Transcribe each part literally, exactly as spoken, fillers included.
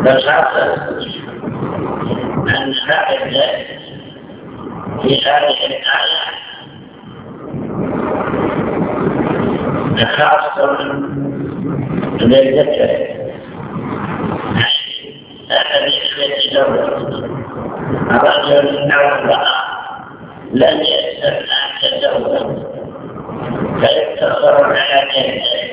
فالحاصل أن هذا في هذه الآية خاصة بالذكر الذي يتزوج رجل أو امرأة لم يستطع أن يتزوج فيقتصر على ذلك،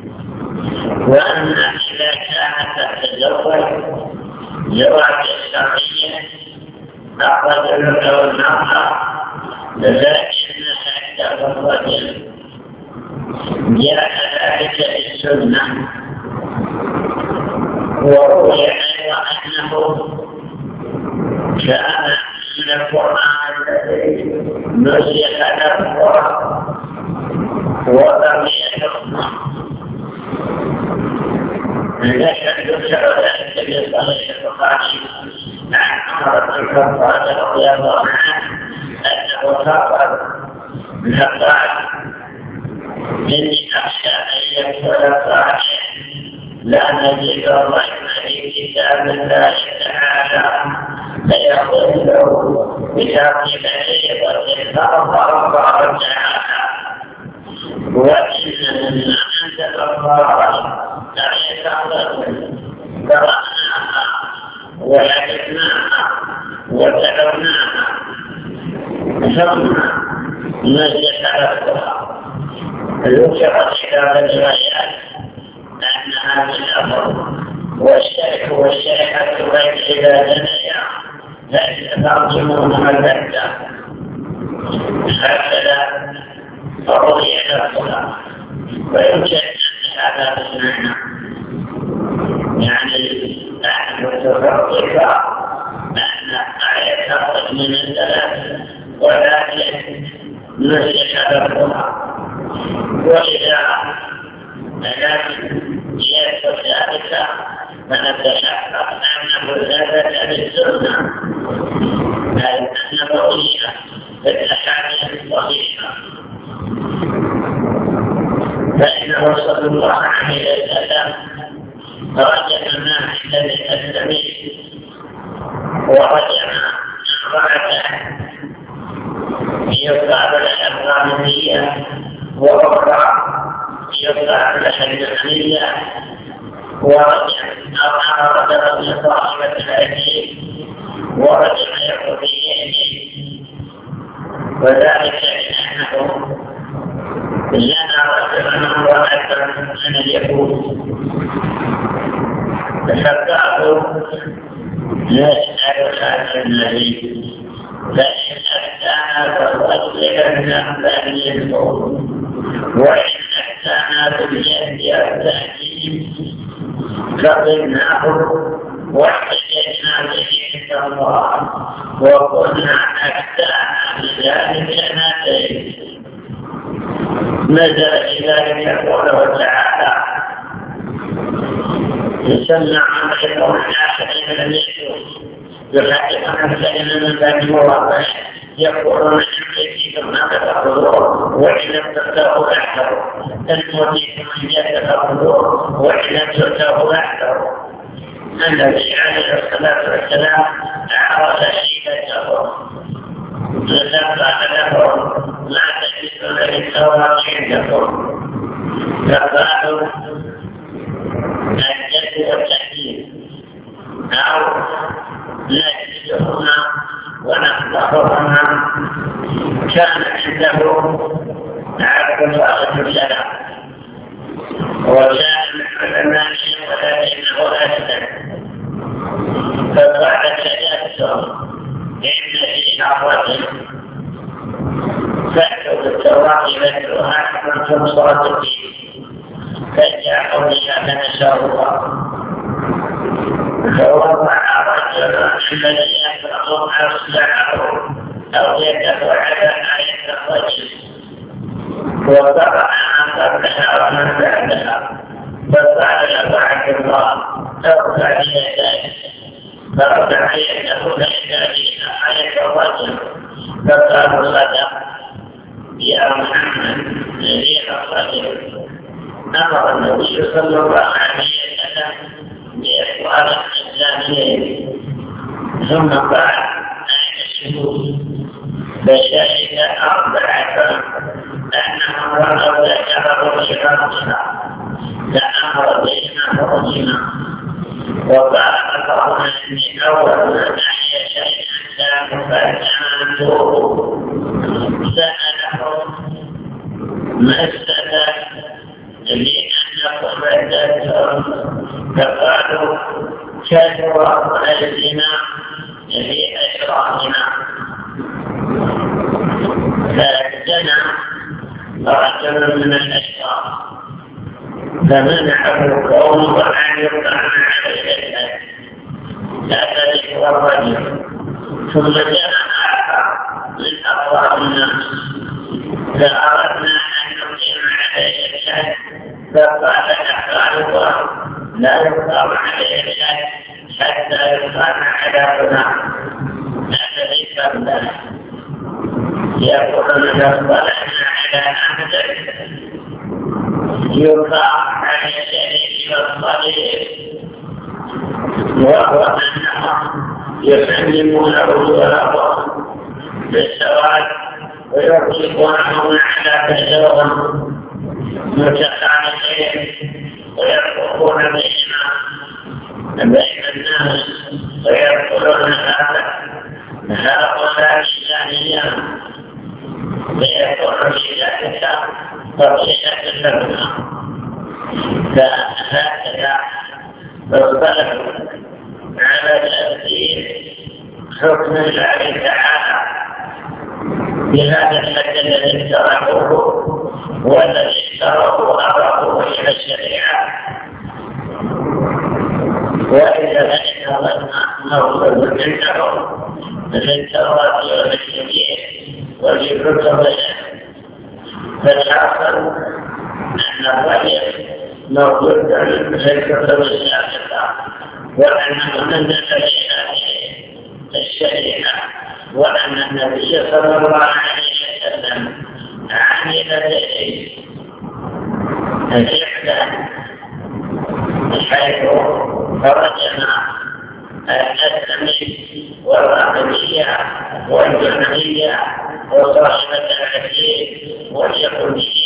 وأما إذا كانت تتزوج زواج الشرعية الرجل أو المرأة فإنها عند الرجل جاء ذلك في السنة، وروي أيضا أنه كان من القرآن الذي نسخ لفظه وبقي حكمه. ذكر ذلك في صحيح البخاري عن عمر بن الخطاب رضي الله عنه أنه خطب فقال: إني أخشى أن يكون صالح لا نجد الرحمة في كتاب الله تعالى فيقول بشرط فريضة فرض الله تعالى، وإن مما أنزل الله تعالى قرأناها وحفظناها وتلوناها ثم نزل لفظها. ذكرت كتاب الروايات أن هذا الأمر والشرك والشركة بين إذا جنيا فيترجمونها البتة هكذا فروي لفظها. ويمكن أن هذا بالمعنى يعني أن متفرقة أن آية تخرج من الثلاث ولكن نسخ لفظها، وإذا لكن يأتي ذلك فنتحقق أنه ثبت بالسنة النبوية في الأحاديث الصحيحة، فإنه صلى الله عليه وسلم رجع الناس الذي أسلمه ورجع امرأته يقال لها الغامدية وأخرى يقال لها الجهمية، ورجع أمر رجل صاحبة الحديث ورجع يهوديين، وذلك لأنه لنا رجلا امرأة من اليهود فقالوا نسأل هذا النبي فإن أفتانا فصدقنا فأجلسه، وإن أفتانا بالجهد التأكيد فقلناه واحتججنا به عند الله وقلنا أفتانا بذلك ناديه. نزل ذلك قوله تعالى: يسمع عن غير الآخر من اليسوع يحقق نفسه من ذلك الواقع يقولون إن ثم تتخذون وإن لم تتخذوا أحذروا الموتيكم من يتخذون وإن لم تتخذوا أحذروا. الذي عليه الصلاة والسلام عرف شيبته فقال لهم: لا تجدون للتوراة عندكم، فقالوا الجد والتحديد أو لا تجدهما ونخلقهما. كان عنده عبد الله بن سلام وكان من العلماء ولكنه أسلم، فقال: تجدتم إن في الرجل فأتوا بالتوراة مثلها كنتم صادقين، فجاءوا بها فنسوا الله. فوضع رجل الذي يقرأ أصلعه أو يدعو على آية الرجل وقرأ عن قبلها ومن بعدها، فقال له عبد الله: ارفع يديك، فرفع يده فإذا بها آية الرجل، فقال: صدق يا محمد نبي الرجل. أمر النبي صلى الله عليه وسلم بإخبار الإسلاميين. ثم قال أين الشهود؟ فشهد أربعة أنهم رأوا ذكره في رأسها لأمر بهما فرجما. وقال اللهم إني أول من أحيا شيئا كان فأتمنته سألهم ما استدى لأنكم بدأتم فقالوا كثر أيدينا في أشرافنا. فأتنا رجل من الأشراف فمنعه قومه أن يقع عليه الحد ذلك هو الرجل. ثم جاء آخر من أقوام الناس فأردنا أن نقيم عليه الحد فقال أحوالها لا يقام عليه الحد حتى يقام على هنا الذي قبله. يقولون لو طلعنا على أحدك يقام على الشريك والصليب وهو أنهم يسلمونه وله بالسواد ويرزقونهم على كثيرهم متخالفين ويرفقون بهما بين الناس ويقولون هؤلاء الجاهلية فيقول في ذلك فرشة لنا. فهكذا اختلفوا على تأثير حكم الله تعالى بهذا الحد الذي اشتركوه والذي اشتركوا أقربوه إلى الشريعة. وإذا فإن ظن موضوع عندهم للتوراة والإنجيل والكتب فالحاصل أن الرجل موجود في الكتب السابقة وأنه نزل في هذه الشريعة وأن النبي صلى الله عليه وسلم عمل به الإحدى حيث فرجنا الأسلمي والرقمية والجمعية وصاحبة الحديث واليهودية